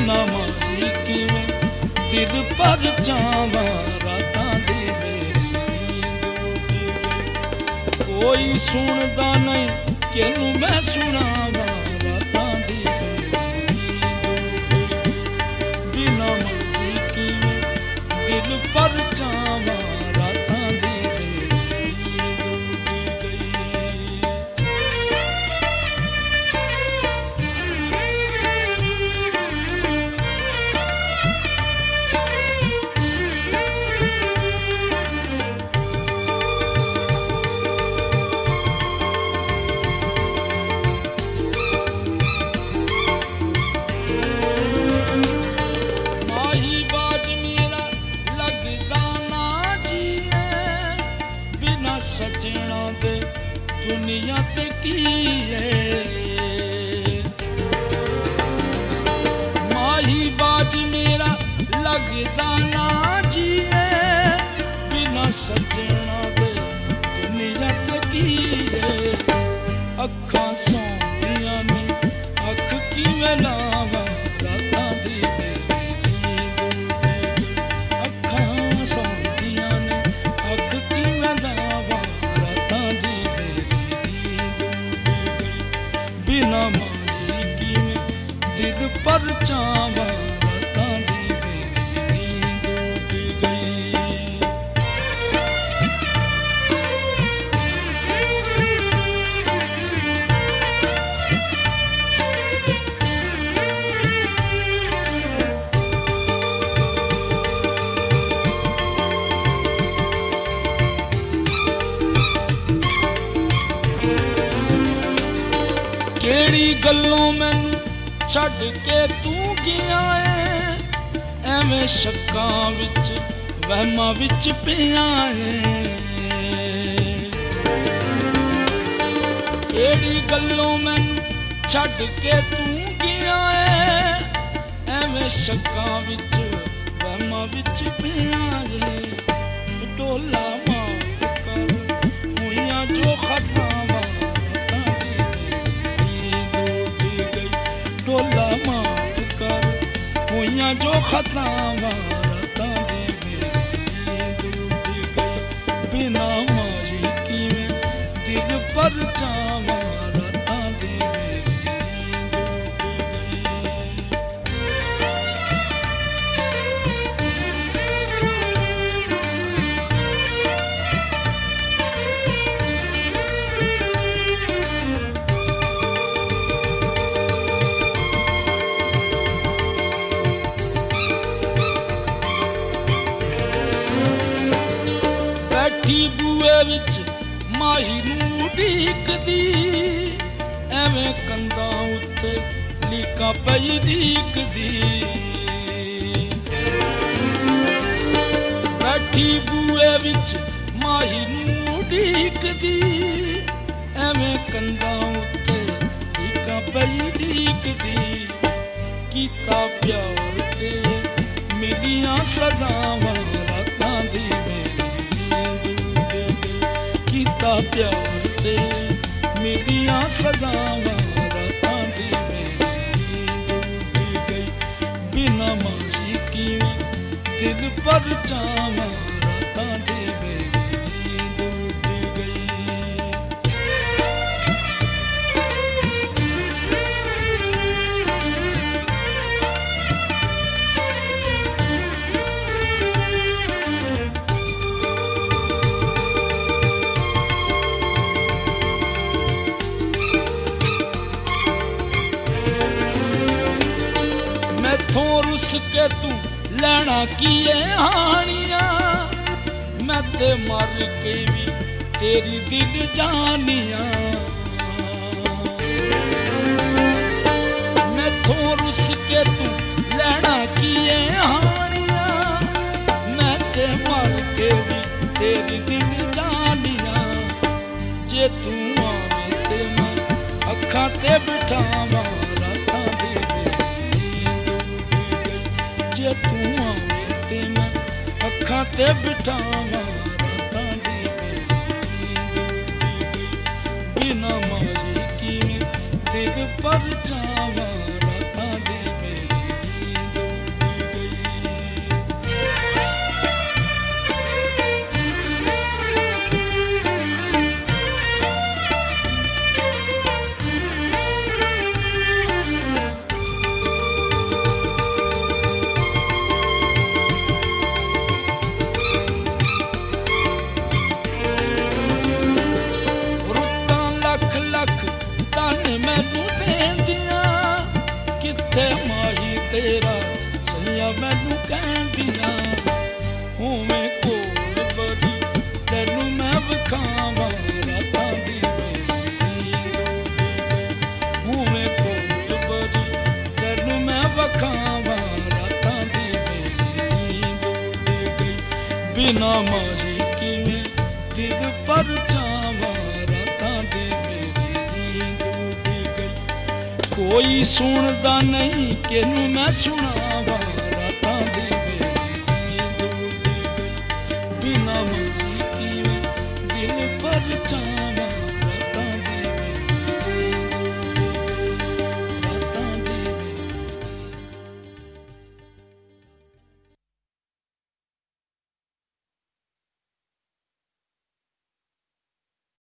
बिना मारी किवें दिल पर जावां रातां दी मेरी नींद उड़ गई। कोई सुनदा नहीं किनू मैं सुनावां रातां दी मेरी नींद उड़ गई। बिना मारी किवें दिल पर जावां रातां दी मेरी नींद उड़ गई। माही बाज मेरा लगदा ना जीए बिना सजना दे दुनिया ते की है। माही बाज मेरा लगदा ना जीए बिना सजना दे दुनिया ते की है। अखां सौंदियां ने अख किवें लावां रातां दी मेरी नींद उड़ गई। अखां सौंदियां ने अख किवें लावां रातां दी मेरी नींद उड़ गई। बिना मारी किवें दिल पर जावां रातां दी मेरी नींद उड़ गई। केड़ी गल्लों मैनू छड्ड के तू गया है एवें शक्कां विच वहमां विच पिया है। केड़ी गल्लों मैनू छड्ड के तू गया है एवें शक्कां विच वहमां विच पिया है। डोला माफ कर होइयां जो खतावां रातां दी मेरी नींद उड़ गई। डोला माफ कर होइयां जो खतावां रातां दी मेरी नींद उड़ गई। बिना मारी किवें दिल पर जावां रातां दी मेरी नींद उड़ गई। बैठी बूए विच माही नूं उडीकदी एवें कंधां उत्ते लीकां पई ढीकदी। बैठी बूए विच माही नूं उडीकदी एवें कंधां उत्ते लीकां पई ढीकदी। कीता प्यार ते मिलियां सदावां रातां दी मेरी नींद उड़ गई। कीता प्यार ते मिलियां सदावां रातां दी मेरी नींद उड़ गई। बिना मारी किवें दिल पर जावां रातां दी मेरी नींद उड़ गई। मैथों रुस के तू लैना किए हानियां मैं ते मर के भी तेरी दिल जानियां। मैथों रुस के तू लैना किए हानियां मैं ते मर के भी तेरी दिल जानियां। जे तू आवे ते मैं अखां ते बिठावां रातां दी मेरी नींद उड़ गई। जे तू आवे ते मैं अखां ते बिठावां रातां दी मेरी नींद उड़ गई। बिना मारी किवें दिल पर जावां रातां दी मेरी नींद जिथे माही तेरा सैया मैनू कहंदियां होवे कोल बड़ी तैनू मैं विखावां रातां दी मेरी नींद होवे कोल बड़ी तैनू मैं विखावां रातां दी मेरी नींद उड़ गई बिना माही किवें दिल पर जावां रातां दी मेरी नींद उड़ गई कोई सुनदा नहीं किनू मैं सुनावां